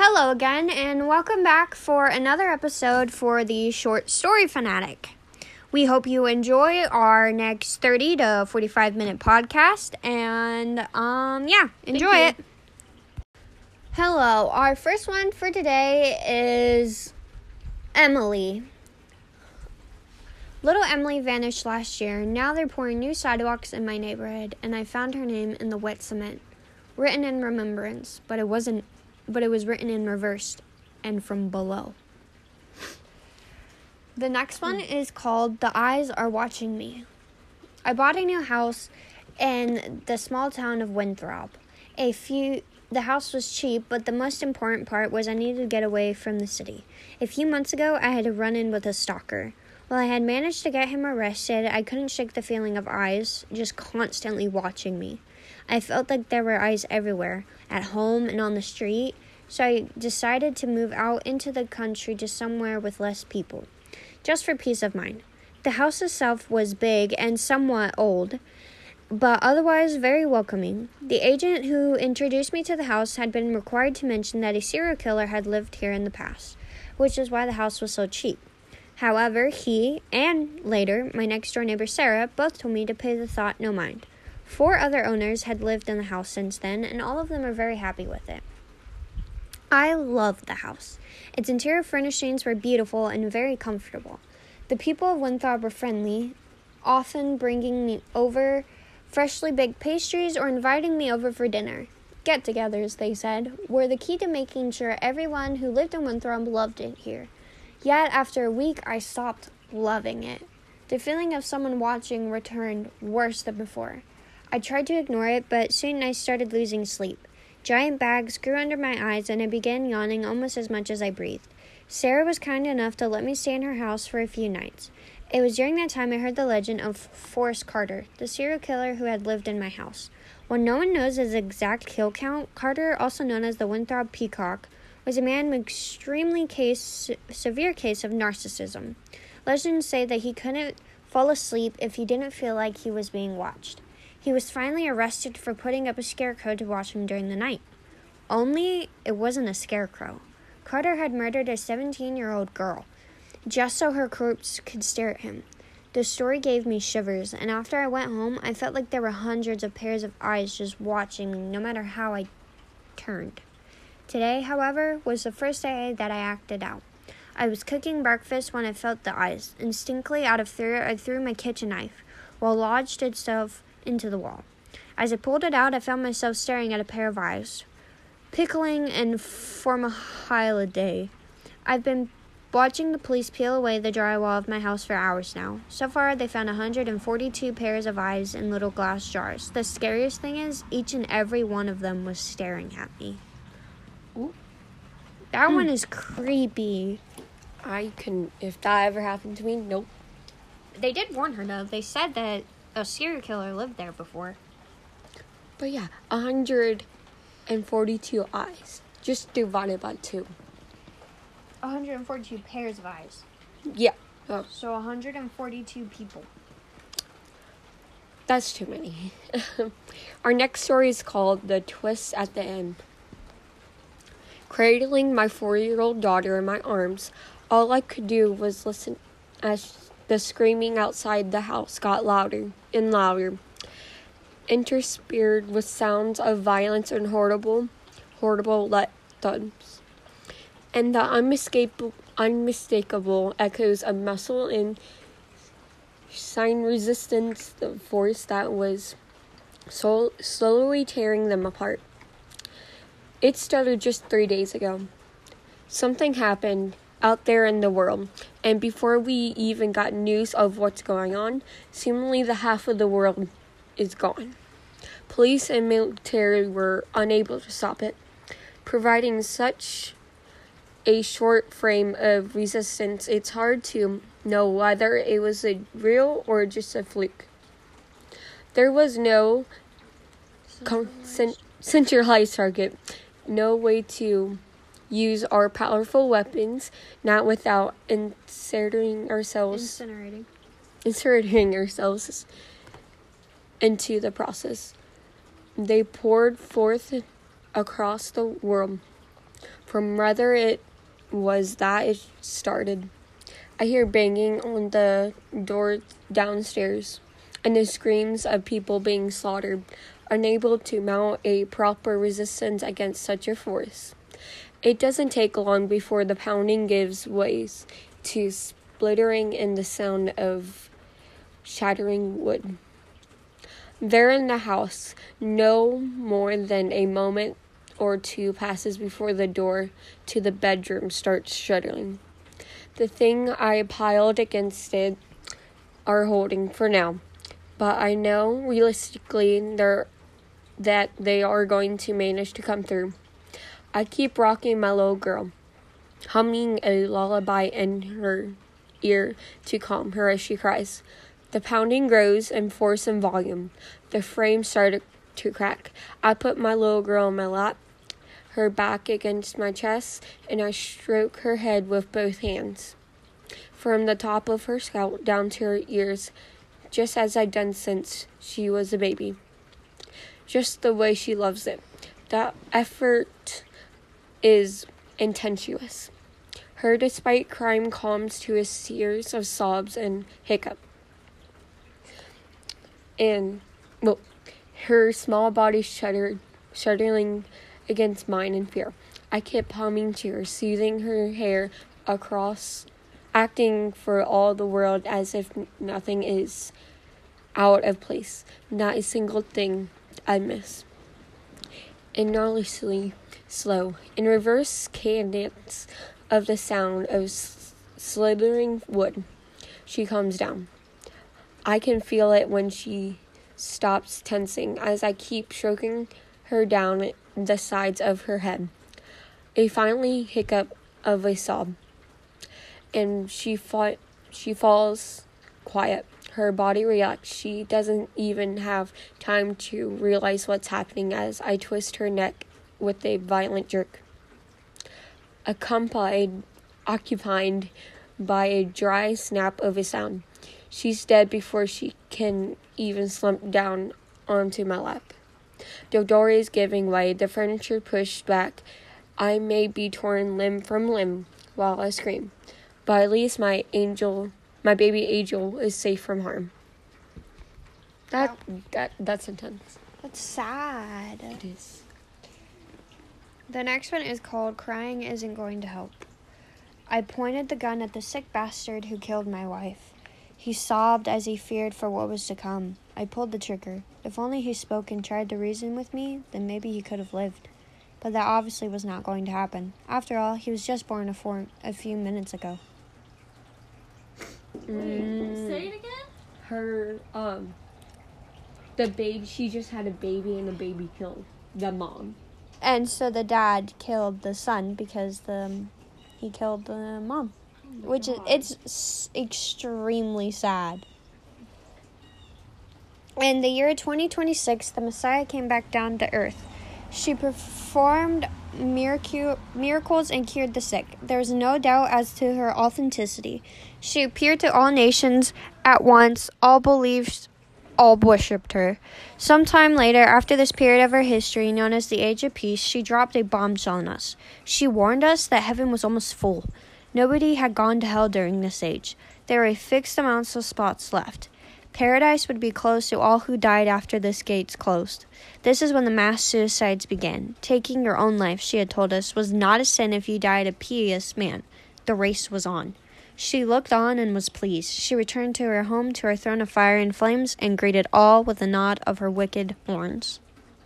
Hello again, and welcome back for another episode for the Short Story Fanatic. We hope you enjoy our next 30 to 45 minute podcast, and enjoy it. Hello, our first one for today is Emily. Little Emily vanished last year. Now they're pouring new sidewalks in my neighborhood, and I found her name in the wet cement, written in remembrance, but it was written in reverse and from below. The next one is called The Eyes Are Watching Me. I bought a new house in the small town of Winthrop. The house was cheap, but the most important part was I needed to get away from the city. A few months ago, I had a run-in with a stalker. While I had managed to get him arrested, I couldn't shake the feeling of eyes just constantly watching me. I felt like there were eyes everywhere, at home and on the street, so I decided to move out into the country to somewhere with less people, just for peace of mind. The house itself was big and somewhat old, but otherwise very welcoming. The agent who introduced me to the house had been required to mention that a serial killer had lived here in the past, which is why the house was so cheap. However, he, and later, my next-door neighbor Sarah, both told me to pay the thought no mind. 4 other owners had lived in the house since then, and all of them are very happy with it. I loved the house. Its interior furnishings were beautiful and very comfortable. The people of Winthrop were friendly, often bringing me over freshly baked pastries or inviting me over for dinner. Get-togethers, they said, were the key to making sure everyone who lived in Winthrop loved it here. Yet, after a week, I stopped loving it. The feeling of someone watching returned worse than before. I tried to ignore it, but soon I started losing sleep. Giant bags grew under my eyes, and I began yawning almost as much as I breathed. Sarah was kind enough to let me stay in her house for a few nights. It was during that time I heard the legend of Forrest Carter, the serial killer who had lived in my house. While no one knows his exact kill count, Carter, also known as the Winthrop Peacock, was a man with extremely severe case of narcissism. Legends say that he couldn't fall asleep if he didn't feel like he was being watched. He was finally arrested for putting up a scarecrow to watch him during the night. Only it wasn't a scarecrow. Carter had murdered a 17-year-old girl, just so her corpse could stare at him. The story gave me shivers, and after I went home, I felt like there were hundreds of pairs of eyes just watching me, no matter how I turned. Today, however, was the first day that I acted out. I was cooking breakfast when I felt the eyes. Instinctively, out of fear, I threw my kitchen knife, while lodged itself into the wall. As I pulled it out, I found myself staring at a pair of eyes, pickling and formaldehyde. I've been watching the police peel away the drywall of my house for hours now. So far, they found 142 pairs of eyes in little glass jars. The scariest thing is, each and every one of them was staring at me. Ooh. That one is creepy. If that ever happened to me, nope. They did warn her, though. They said that a serial killer lived there before. But yeah, 142 eyes. Just divided by 2. 142 pairs of eyes. Yeah. So 142 people. That's too many. Our next story is called The Twist at the End. Cradling my 4-year-old daughter in my arms, all I could do was listen as the screaming outside the house got louder and louder, interspersed with sounds of violence and horrible thuds, and the unmistakable echoes of muscle and sign resistance, the force that was slowly tearing them apart. It started just 3 days ago. Something happened out there in the world, and before we even got news of what's going on, seemingly the half of the world is gone. Police and military were unable to stop it, providing such a short frame of resistance. It's hard to know whether it was a real or just a fluke. There was no centralized target, no way to use our powerful weapons, not without inserting ourselves into the process. They poured forth across the world from whether it was that it started. I hear banging on the door downstairs and the screams of people being slaughtered, unable to mount a proper resistance against such a force. It doesn't take long before the pounding gives way to splintering and the sound of shattering wood. There in the house, no more than a moment or two passes before the door to the bedroom starts shuddering. The thing I piled against it are holding for now, but I know realistically that they are going to manage to come through. I keep rocking my little girl, humming a lullaby in her ear to calm her as she cries. The pounding grows in force and volume. The frame started to crack. I put my little girl on my lap, her back against my chest, and I stroke her head with both hands, from the top of her scalp down to her ears, just as I'd done since she was a baby. Just the way she loves it. That effort is intensious. Her, despite crying, calms to a series of sobs and hiccup. Her small body shuddering against mine in fear. I kept humming to her, soothing her hair across, acting for all the world as if nothing is out of place, not a single thing I miss. Enormously slow, in reverse cadence of the sound of slithering wood, she comes down. I can feel it when she stops tensing as I keep stroking her down the sides of her head. A finally hiccup of a sob, and she falls quiet. Her body reacts. She doesn't even have time to realize what's happening as I twist her neck with a violent jerk, occupied by a dry snap of a sound. She's dead before she can even slump down onto my lap. The door is giving way, the furniture pushed back. I may be torn limb from limb while I scream, but at least my baby angel is safe from harm. That's intense. That's sad. It is. The next one is called Crying Isn't Going to Help. I pointed the gun at the sick bastard who killed my wife. He sobbed as he feared for what was to come. I pulled the trigger. If only he spoke and tried to reason with me, then maybe he could have lived. But that obviously was not going to happen. After all, he was just born a few minutes ago. Wait, say it again? Her, the baby, she just had a baby and the baby killed the mom. And so the dad killed the son because he killed the mom. Which is, it's extremely sad. In the year 2026, the Messiah came back down to earth. She performed miracles and cured the sick. There is no doubt as to her authenticity. She appeared to all nations at once. All believed, all worshipped her. Sometime later, after this period of her history, known as the Age of Peace, she dropped a bombshell on us. She warned us that heaven was almost full. Nobody had gone to hell during this age. There were fixed amounts of spots left. Paradise would be closed to all who died after this gates closed. This is when the mass suicides began. Taking your own life, she had told us, was not a sin if you died a pious man. The race was on. She looked on and was pleased. She returned to her home, to her throne of fire and flames, and greeted all with a nod of her wicked horns.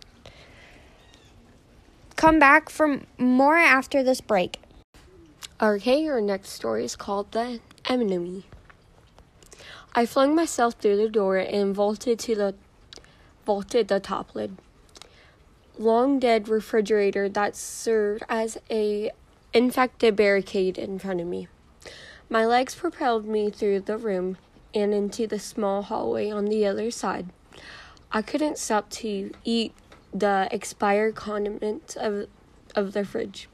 Come back for more after this break. Okay, our next story is called The Enemy. I flung myself through the door and vaulted the top lid. Long dead refrigerator that served as a infected barricade in front of me. My legs propelled me through the room and into the small hallway on the other side. I couldn't stop to eat the expired condiments of the fridge.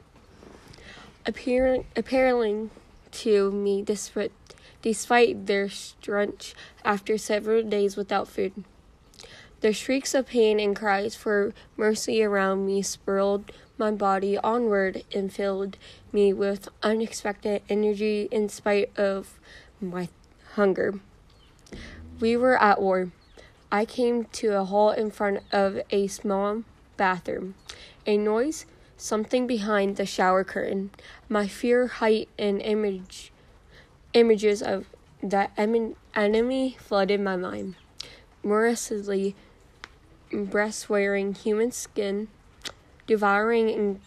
Appealing to me despite their stench after several days without food. The shrieks of pain and cries for mercy around me spurred my body onward and filled me with unexpected energy in spite of my hunger. We were at war. I came to a halt in front of a small bathroom. A noise, something behind the shower curtain. My fear heightened images of the enemy flooded my mind. Mercilessly breast-wearing human skin, devouring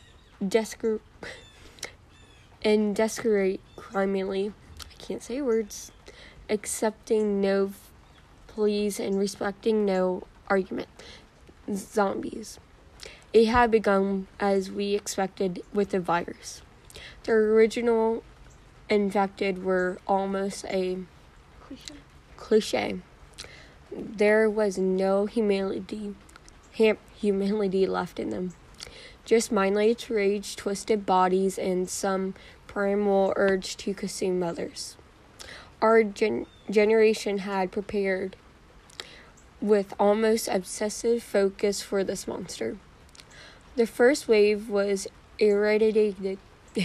and desperate criminally. I can't say words. Accepting no pleas and respecting no argument. Zombies. It had begun as we expected with the virus. The original infected were almost a cliche. There was no humility left in them. Just mindless rage, twisted bodies, and some primal urge to consume others. Our generation had prepared with almost obsessive focus for this monster. The first wave was eradicated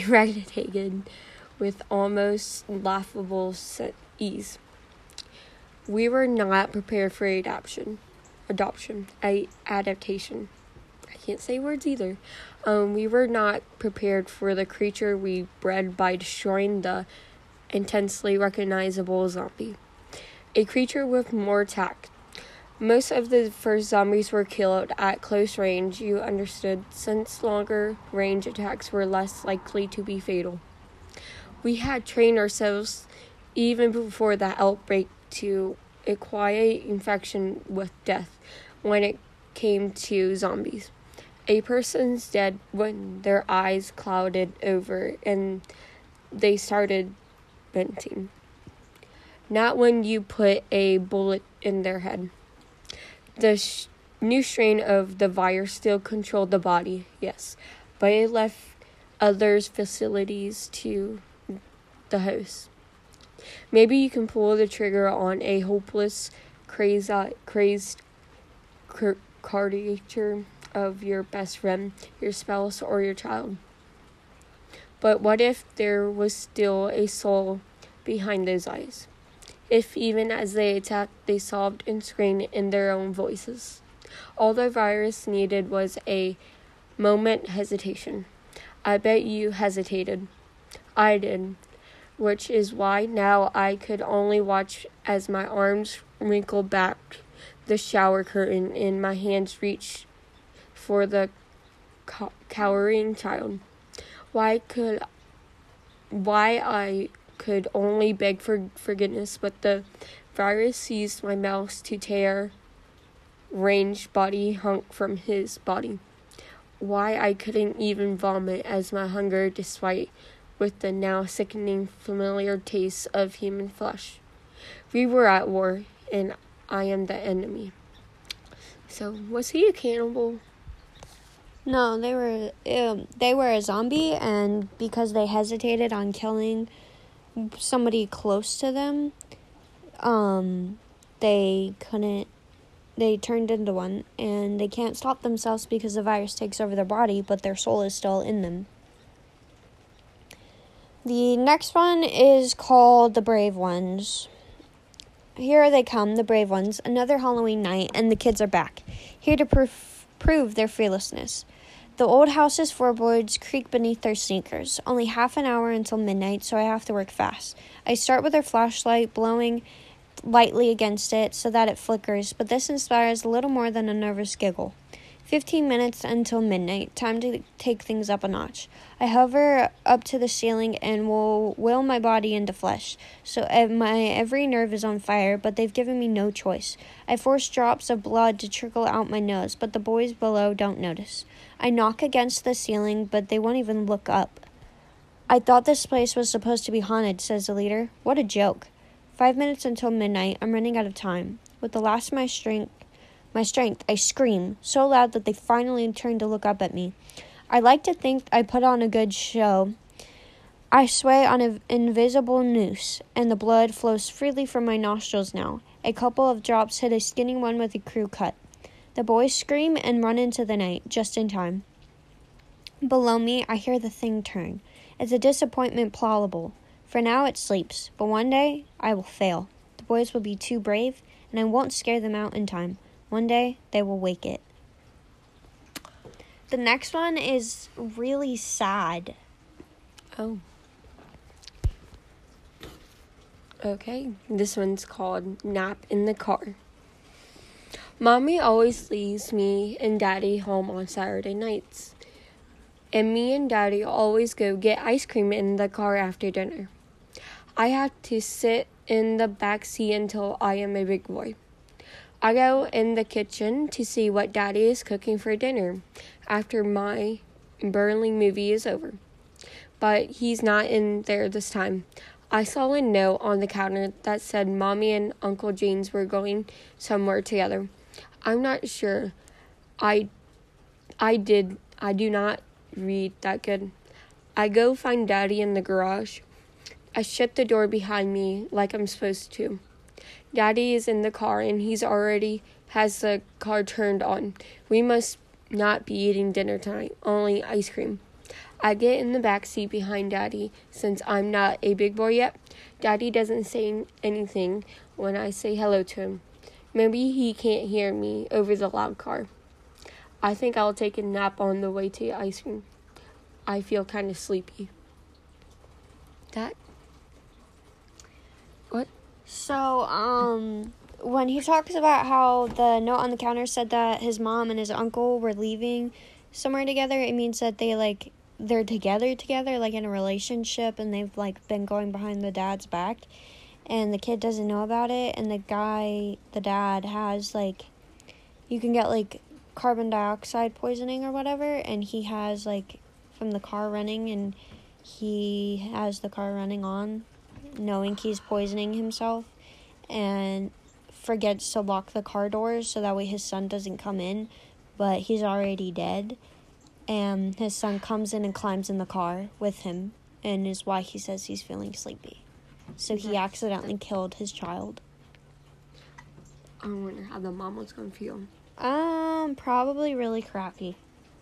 with almost laughable ease. We were not prepared for adaptation. I can't say words either. We were not prepared for the creature we bred by destroying the intensely recognizable zombie. A creature with more tact. Most of the first zombies were killed at close range, you understood, since longer range attacks were less likely to be fatal. We had trained ourselves, even before the outbreak, to equate infection with death when it came to zombies. A person's dead when their eyes clouded over and they started venting. Not when you put a bullet in their head. The new strain of the virus still controlled the body, yes, but it left others' facilities to the host. Maybe you can pull the trigger on a hopeless, crazed caricature of your best friend, your spouse, or your child. But what if there was still a soul behind those eyes? If even as they attacked, they sobbed and screamed in their own voices. All the virus needed was a moment hesitation. I bet you hesitated. I did. Which is why now I could only watch as my arms wrinkled back the shower curtain and my hands reached for the cowering child. Why I could only beg for forgiveness, but the virus seized my mouth to tear ranged body hunk from his body. Why I couldn't even vomit as my hunger despite with the now sickening familiar taste of human flesh. We were at war, and I am the enemy. So, was he a cannibal? No, they were a zombie, and because they hesitated on killing somebody close to them, they turned into one, and they can't stop themselves because the virus takes over their body, but their soul is still in them. The next one is called The Brave Ones. Here they come, the brave ones, another Halloween night, and the kids are back, here to prove their fearlessness. The old house's floorboards creak beneath their sneakers. Only half an hour until midnight, so I have to work fast. I start with their flashlight, blowing lightly against it so that it flickers, but this inspires a little more than a nervous giggle. 15 minutes until midnight. Time to take things up a notch. I hover up to the ceiling and will my body into flesh. So my every nerve is on fire, but they've given me no choice. I force drops of blood to trickle out my nose, but the boys below don't notice. I knock against the ceiling, but they won't even look up. I thought this place was supposed to be haunted, says the leader. What a joke. 5 minutes until midnight. I'm running out of time. With the last of my strength, I scream so loud that they finally turn to look up at me. I like to think I put on a good show. I sway on an invisible noose, and the blood flows freely from my nostrils now. A couple of drops hit a skinny one with a crude cut. The boys scream and run into the night, just in time. Below me, I hear the thing turn. It's a disappointment plausible. For now, it sleeps, but one day, I will fail. The boys will be too brave, and I won't scare them out in time. One day, they will wake it. The next one is really sad. Oh. Okay, this one's called Nap in the Car. Mommy always leaves me and Daddy home on Saturday nights. And me and Daddy always go get ice cream in the car after dinner. I have to sit in the back seat until I am a big boy. I go in the kitchen to see what Daddy is cooking for dinner after my Burnley movie is over. But he's not in there this time. I saw a note on the counter that said Mommy and Uncle James were going somewhere together. I'm not sure. I do not read that good. I go find Daddy in the garage. I shut the door behind me like I'm supposed to. Daddy is in the car and he's already has the car turned on. We must not be eating dinner tonight, only ice cream. I get in the back seat behind Daddy since I'm not a big boy yet. Daddy doesn't say anything when I say hello to him. Maybe he can't hear me over the loud car. I think I'll take a nap on the way to ice cream. I feel kind of sleepy. What? So, when he talks about how the note on the counter said that his mom and his uncle were leaving somewhere together, it means that they're together, like in a relationship, and they've, like, been going behind the dad's back, and the kid doesn't know about it, and the dad has, like, you can get, like, carbon dioxide poisoning or whatever, and he has, like, from the car running, and he has the car running on, knowing he's poisoning himself, and forgets to lock the car doors so that way his son doesn't come in, but he's already dead. And his son comes in and climbs in the car with him, and is why he says he's feeling sleepy. So he accidentally killed his child. I wonder how the mom was going to feel. Probably really crappy.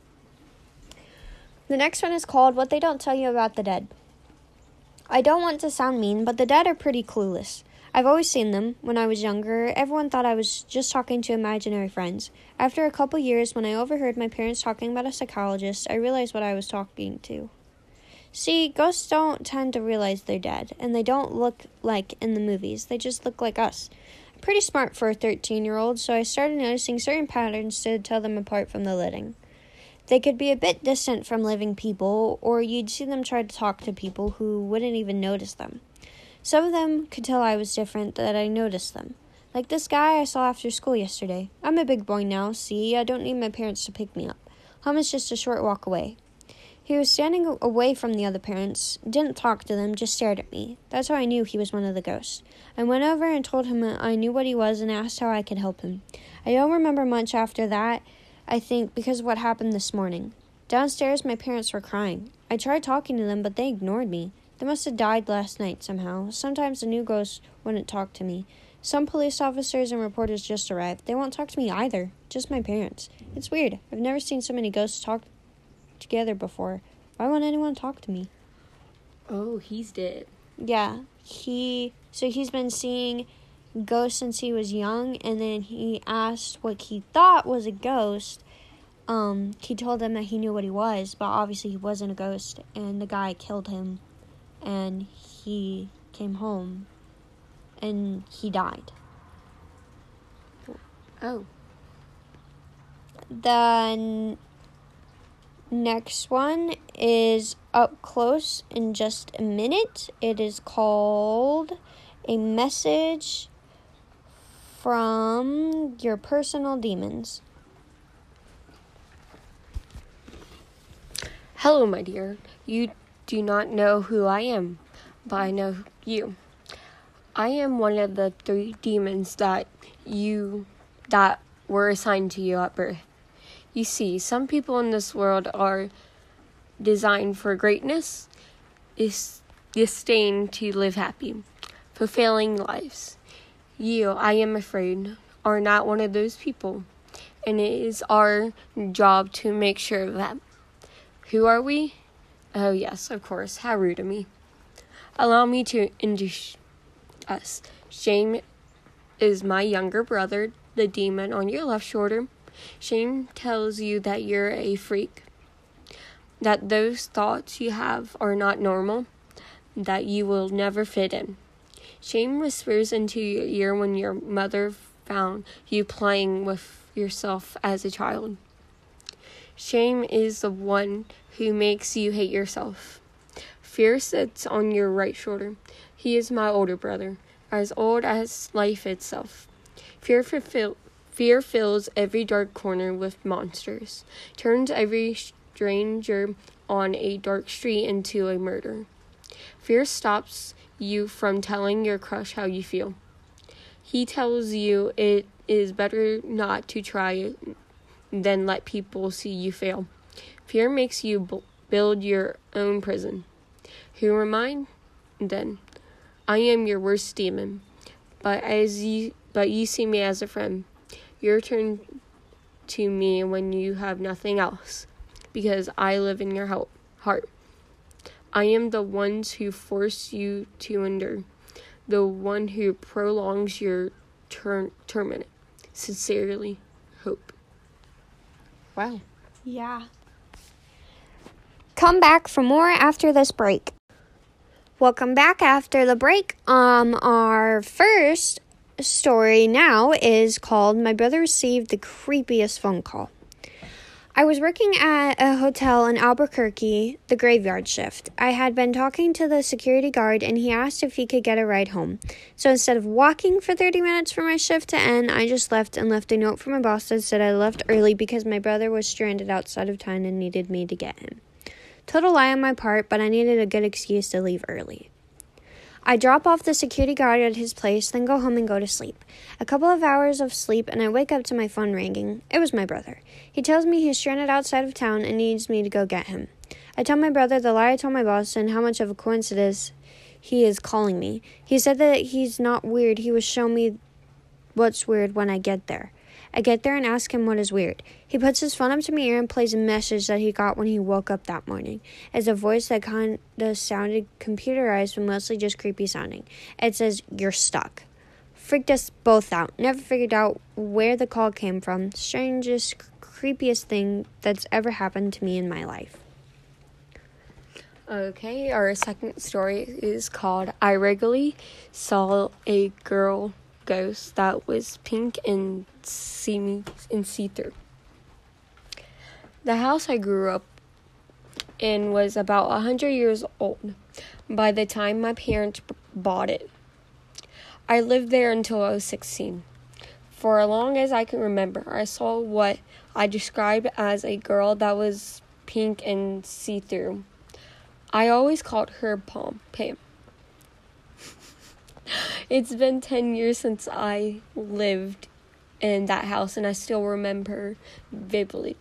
The next one is called What They Don't Tell You About the Dead. I don't want to sound mean, but the dead are pretty clueless. I've always seen them. When I was younger, everyone thought I was just talking to imaginary friends. After a couple years, when I overheard my parents talking about a psychologist, I realized what I was talking to. See, ghosts don't tend to realize they're dead, and they don't look like in the movies. They just look like us. I'm pretty smart for a 13-year-old, so I started noticing certain patterns to tell them apart from the living. They could be a bit distant from living people, or you'd see them try to talk to people who wouldn't even notice them. Some of them could tell I was different, that I noticed them. Like this guy I saw after school yesterday. I'm a big boy now, see? I don't need my parents to pick me up. Home is just a short walk away. He was standing away from the other parents, didn't talk to them, just stared at me. That's how I knew he was one of the ghosts. I went over and told him I knew what he was and asked how I could help him. I don't remember much after that, I think, because of what happened this morning. Downstairs, my parents were crying. I tried talking to them, but they ignored me. They must have died last night somehow. Sometimes the new ghosts wouldn't talk to me. Some police officers and reporters just arrived. They won't talk to me either. Just my parents. It's weird. I've never seen so many ghosts talk together before. Why won't anyone talk to me? Oh, he's dead. Yeah. He's been seeing ghosts since he was young, and then he asked what he thought was a ghost. He told them that he knew what he was, but obviously he wasn't a ghost, and the guy killed him. And he came home, and he died. Oh. The next one is up close in just a minute. It is called A Message from Your Personal Demons. Hello, my dear. You do not know who I am, but I know you. I am one of the 3 demons that were assigned to you at birth. You see, some people in this world are designed for greatness, is destined to live happy, fulfilling lives. You, I am afraid, are not one of those people. and it is our job to make sure of that. Who are we? Oh yes, of course, how rude of me. Allow me to introduce us. Shame is my younger brother, the demon on your left shoulder. Shame tells you that you're a freak, that those thoughts you have are not normal, that you will never fit in. Shame whispers into your ear when your mother found you playing with yourself as a child. Shame is the one who makes you hate yourself. Fear sits on your right shoulder. He is my older brother, as old as life itself. Fear fills every dark corner with monsters, turns every stranger on a dark street into a murder. Fear stops you from telling your crush how you feel. He tells you it is better not to try it than let people see you fail. Fear makes you build your own prison. Who am I? Then I am your worst demon, but you see me as a friend. Your turn to me when you have nothing else, because I live in your heart. I am the one who force you to endure, the one who prolongs your torment. Sincerely, Hope. Wow. Yeah. Come back for more after this break. Welcome back after the break. Our first story now is called My Brother Received the Creepiest Phone Call. I was working at a hotel in Albuquerque, the graveyard shift. I had been talking to the security guard, and he asked if he could get a ride home. So instead of walking for 30 minutes for my shift to end, I just left and left a note for my boss that said I left early because my brother was stranded outside of town and needed me to get him. Total lie on my part, but I needed a good excuse to leave early. I drop off the security guard at his place, then go home and go to sleep. A couple of hours of sleep, and I wake up to my phone ringing. It was my brother. He tells me he's stranded outside of town and needs me to go get him. I tell my brother the lie I told my boss and how much of a coincidence he is calling me. He said that he's not weird. He will show me what's weird when I get there. I get there and ask him what is weird. He puts his phone up to my ear and plays a message that he got when he woke up that morning. It's a voice that kind of sounded computerized but mostly just creepy sounding. It says, "You're stuck." Freaked us both out. Never figured out where the call came from. Strangest, creepiest thing that's ever happened to me in my life. Okay, our second story is called I Regularly Saw a Girl Ghost that was pink and see-through. The house I grew up in was about 100 years old by the time my parents bought it. I lived there until I was 16. For as long as I can remember, I saw what I described as a girl that was pink and see-through. I always called her Pam. It's been 10 years since I lived in that house, and I still remember vividly.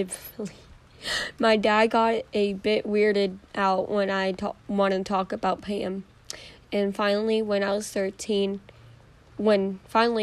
My dad got a bit weirded out when I wanted to talk about Pam. And finally, when I was 13, my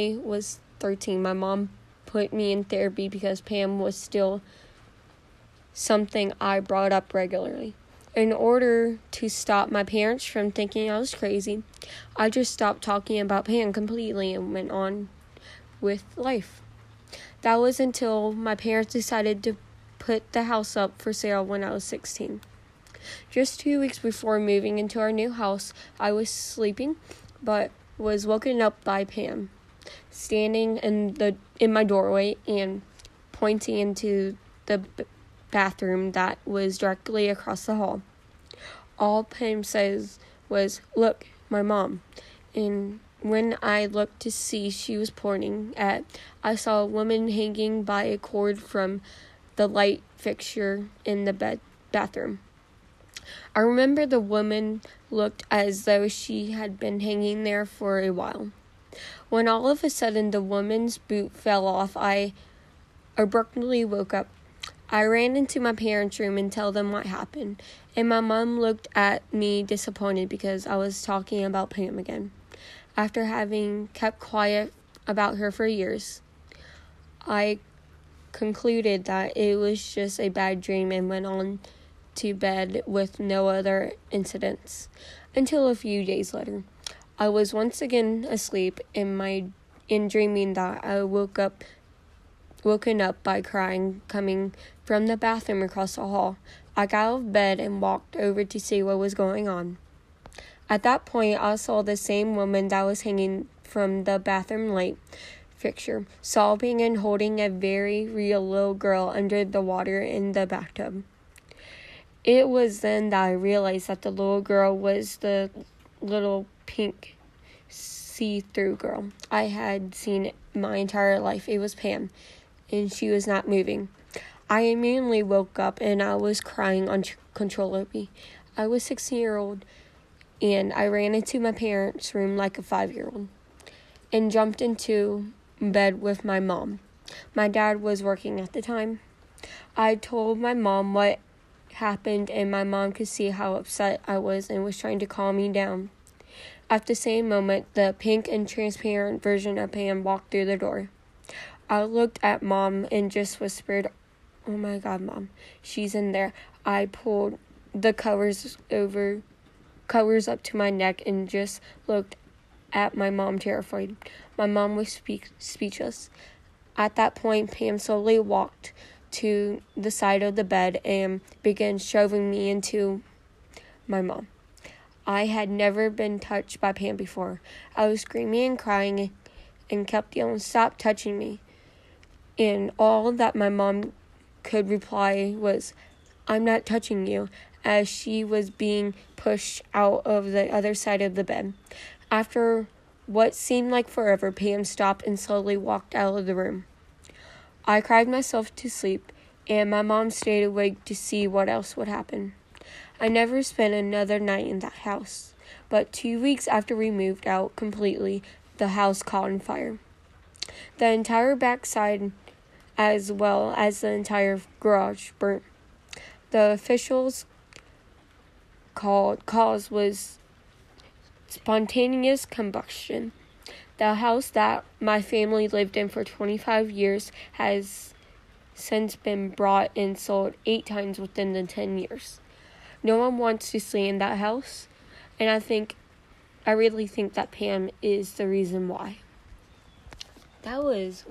mom put me in therapy because Pam was still something I brought up regularly. In order to stop my parents from thinking I was crazy, I just stopped talking about Pam completely and went on with life. That was until my parents decided to put the house up for sale when I was 16. Just 2 weeks before moving into our new house, I was sleeping, but was woken up by Pam, standing in my doorway and pointing into the bathroom that was directly across the hall. All Pam says was, "Look, my mom." And when I looked to see she was pointing at, I saw a woman hanging by a cord from the light fixture in the bathroom. I remember the woman looked as though she had been hanging there for a while. When all of a sudden the woman's boot fell off, I abruptly woke up. I ran into my parents' room and told them what happened, and my mom looked at me disappointed because I was talking about Pam again. After having kept quiet about her for years, I concluded that it was just a bad dream and went on to bed with no other incidents. Until a few days later, I was once again asleep in dreaming that I woken up by crying coming from the bathroom across the hall. I got out of bed and walked over to see what was going on. At that point, I saw the same woman that was hanging from the bathroom light fixture, sobbing and holding a very real little girl under the water in the bathtub. It was then that I realized that the little girl was the little pink see-through girl I had seen my entire life. It was Pam, and she was not moving. I immediately woke up and I was crying uncontrollably. I was 16-year-old, and I ran into my parents' room like a 5-year-old and jumped into bed with my mom. My dad was working at the time. I told my mom what happened, and my mom could see how upset I was and was trying to calm me down. At the same moment, the pink and transparent version of Pam walked through the door. I looked at Mom and just whispered, "Oh my God, Mom, she's in there." I pulled the covers up to my neck and just looked at my mom, terrified. My mom was speechless. At that point, Pam slowly walked to the side of the bed and began shoving me into my mom. I had never been touched by Pam before. I was screaming and crying and kept yelling, "Stop touching me." And all that my mom could reply was, "I'm not touching you," as she was being pushed out of the other side of the bed. After what seemed like forever, Pam stopped and slowly walked out of the room. I cried myself to sleep, and my mom stayed awake to see what else would happen. I never spent another night in that house, but 2 weeks after we moved out completely, the house caught on fire. The entire backside, as well as the entire garage, burnt. The officials cause was spontaneous combustion. The house that my family lived in for 25 years has since been bought and sold 8 times within the 10 years. No one wants to stay in that house, and I really think that Pam is the reason why. That was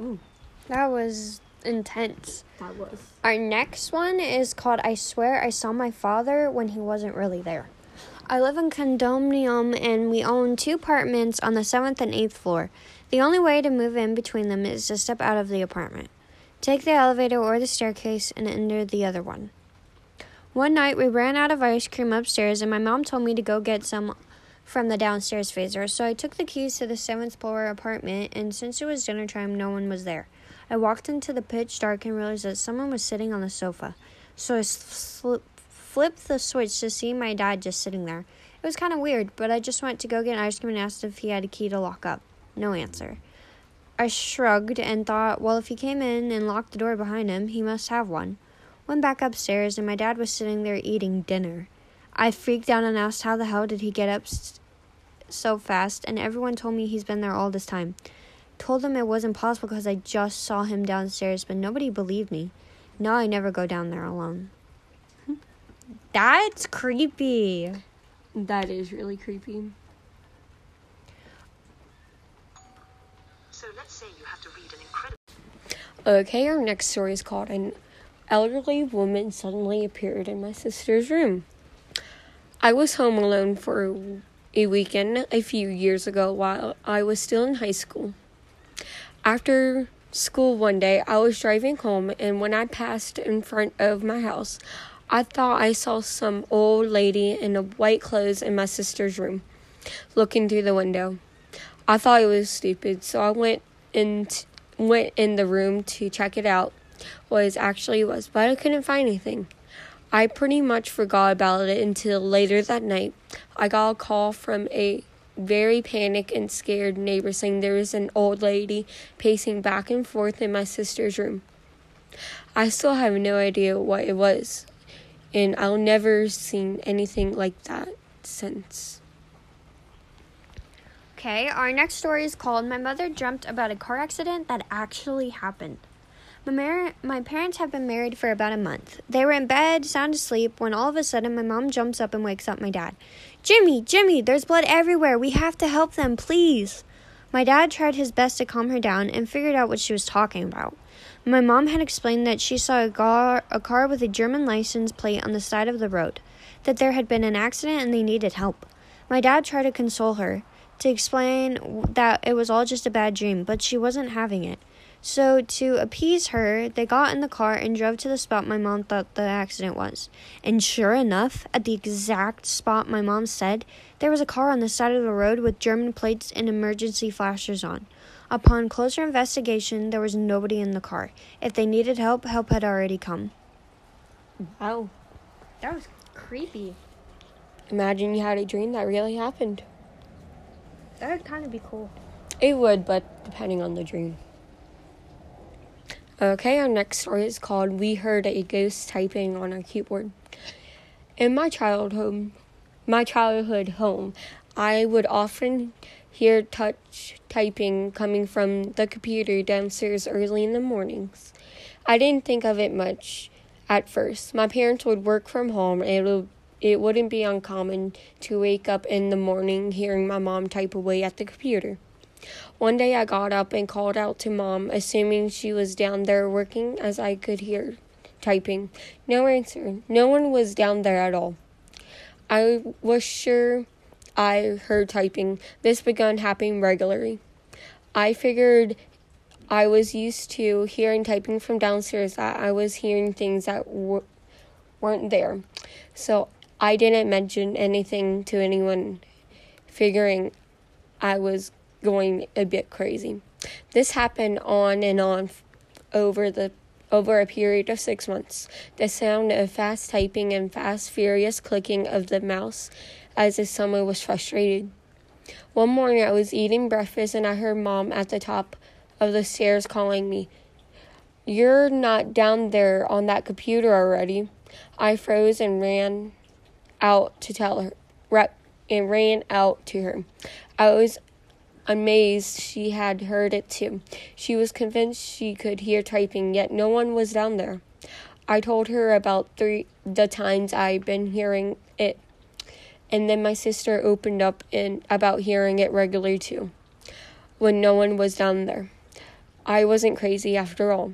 intense. That was. Our next one is called "I Swear I Saw My Father When He Wasn't Really There." I live in condominium, and we own 2 apartments on the 7th and 8th floor. The only way to move in between them is to step out of the apartment, take the elevator or the staircase, and enter the other one. One night, we ran out of ice cream upstairs, and my mom told me to go get some from the downstairs freezer. So I took the keys to the 7th floor apartment, and since it was dinner time, no one was there. I walked into the pitch dark and realized that someone was sitting on the sofa. So I flipped the switch to see my dad just sitting there. It was kind of weird, but I just went to go get an ice cream and asked if he had a key to lock up. No answer. I shrugged and thought, well, if he came in and locked the door behind him, he must have one. Went back upstairs, and my dad was sitting there eating dinner. I freaked out and asked how the hell did he get up so fast, and everyone told me he's been there all this time. Told them it wasn't possible because I just saw him downstairs, but nobody believed me. Now I never go down there alone. That's creepy. That is really creepy. So let's say you have to read an incredible... Okay, our next story is called "An Elderly Woman Suddenly Appeared in My Sister's Room." I was home alone for a weekend a few years ago while I was still in high school. After school one day, I was driving home, and when I passed in front of my house, I thought I saw some old lady in white clothes in my sister's room, looking through the window. I thought it was stupid, so I went in the room to check it out, what it actually was, but I couldn't find anything. I pretty much forgot about it until later that night. I got a call from a very panicked and scared neighbor saying there was an old lady pacing back and forth in my sister's room. I still have no idea what it was, and I'll never seen anything like that since. Okay, our next story is called "My Mother Dreamt About a Car Accident That Actually Happened." My parents have been married for about a month. They were in bed, sound asleep, when all of a sudden my mom jumps up and wakes up my dad. Jimmy, there's blood everywhere. We have to help them, please. My dad tried his best to calm her down and figured out what she was talking about. My mom had explained that she saw a car with a German license plate on the side of the road, that there had been an accident and they needed help. My dad tried to console her, to explain that it was all just a bad dream, but she wasn't having it. So, to appease her, they got in the car and drove to the spot my mom thought the accident was. And sure enough, at the exact spot my mom said, there was a car on the side of the road with German plates and emergency flashers on. Upon closer investigation, there was nobody in the car. If they needed help, help had already come. Wow. That was creepy. Imagine you had a dream that really happened. That would kind of be cool. It would, but depending on the dream. Okay, our next story is called We Heard a Ghost Typing on Our Keyboard. In my childhood home, I would often hear touch typing coming from the computer downstairs early in the mornings. I didn't think of it much at first. My parents would work from home, and it wouldn't be uncommon to wake up in the morning hearing my mom type away at the computer. One day I got up and called out to Mom, assuming she was down there working, as I could hear typing. No answer. No one was down there at all. I was sure I heard typing. This began happening regularly. I figured I was used to hearing typing from downstairs, that I was hearing things that weren't there. So I didn't mention anything to anyone, figuring I was going a bit crazy. This happened on and on over a period of 6 months. The sound of fast typing and fast, furious clicking of the mouse as if someone was frustrated. One morning I was eating breakfast and I heard Mom at the top of the stairs calling me. "You're not down there on that computer already." I froze and ran out to her. I was amazed she had heard it too. She was convinced she could hear typing, yet no one was down there. I told her about the times I'd been hearing it, and then my sister opened up about hearing it regularly too, when no one was down there. I wasn't crazy after all.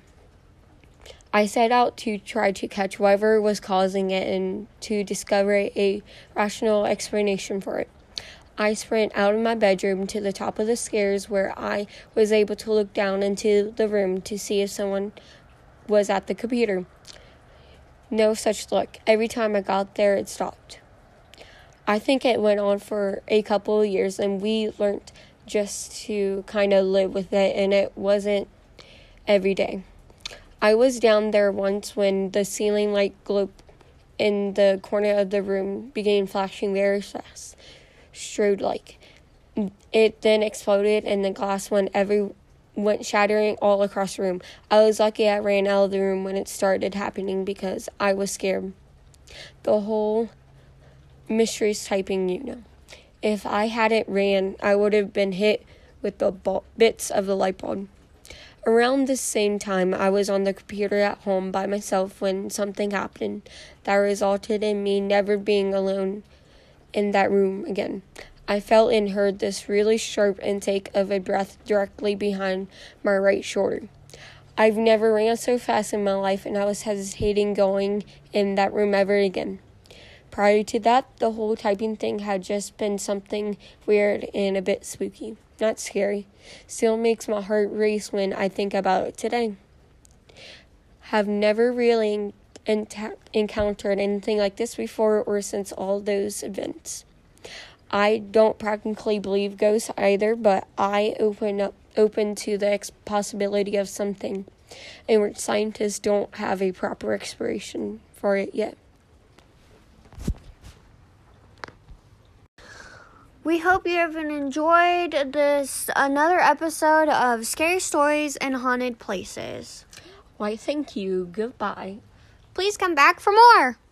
I set out to try to catch whatever was causing it and to discover a rational explanation for it. I sprint out of my bedroom to the top of the stairs, where I was able to look down into the room to see if someone was at the computer. No such luck. Every time I got there, it stopped. I think it went on for a couple of years, and we learned just to kind of live with it, and it wasn't every day. I was down there once when the ceiling light globe in the corner of the room began flashing very fast, strode-like. It then exploded, and the glass went shattering all across the room. I was lucky I ran out of the room when it started happening because I was scared. The whole mystery's typing, If I hadn't ran, I would have been hit with the bits of the light bulb. Around the same time, I was on the computer at home by myself when something happened that resulted in me never being alone in that room again. I felt and heard this really sharp intake of a breath directly behind my right shoulder. I've never ran so fast in my life, and I was hesitating going in that room ever again. Prior to that, the whole typing thing had just been something weird and a bit spooky. Not scary. Still makes my heart race when I think about it today. Have never really encountered anything like this before or since all those events. I don't practically believe ghosts either, but I open to the possibility of something in which scientists don't have a proper explanation for it yet. We hope you have enjoyed another episode of Scary Stories and Haunted Places. Why, thank you. Goodbye. Please come back for more.